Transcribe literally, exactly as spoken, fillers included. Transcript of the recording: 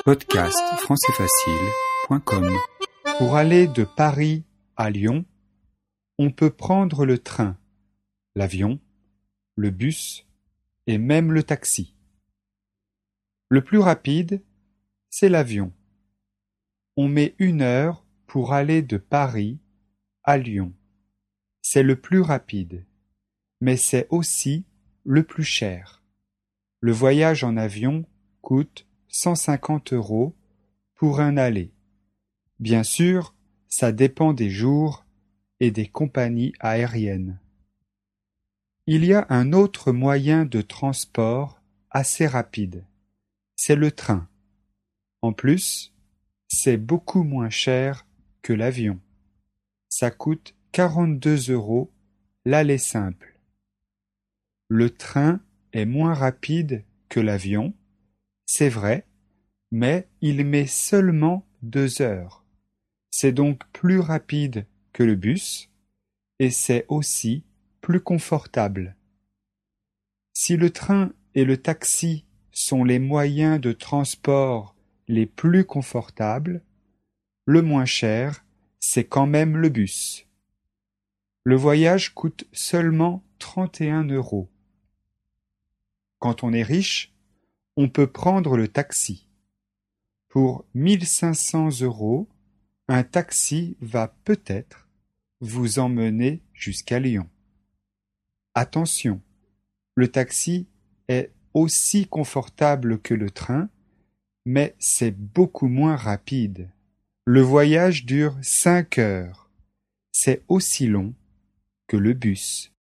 podcast français facile point com. Pour aller de Paris à Lyon, on peut prendre le train, l'avion, le bus et même le taxi. Le plus rapide, c'est l'avion. On met une heure pour aller de Paris à Lyon. C'est le plus rapide, mais c'est aussi le plus cher. Le voyage en avion coûte cent cinquante euros pour un aller. Bien sûr, ça dépend des jours et des compagnies aériennes. Il y a un autre moyen de transport assez rapide. C'est le train. En plus, c'est beaucoup moins cher que l'avion. Ça coûte quarante-deux euros l'aller simple. Le train est moins rapide que l'avion, c'est vrai, mais il met seulement deux heures. C'est donc plus rapide que le bus et c'est aussi plus confortable. Si le train et le taxi sont les moyens de transport les plus confortables, le moins cher, c'est quand même le bus. Le voyage coûte seulement trente et un euros. Quand on est riche, on peut prendre le taxi. Pour mille cinq cents euros, un taxi va peut-être vous emmener jusqu'à Lyon. Attention, le taxi est aussi confortable que le train, mais c'est beaucoup moins rapide. Le voyage dure cinq heures. C'est aussi long que le bus.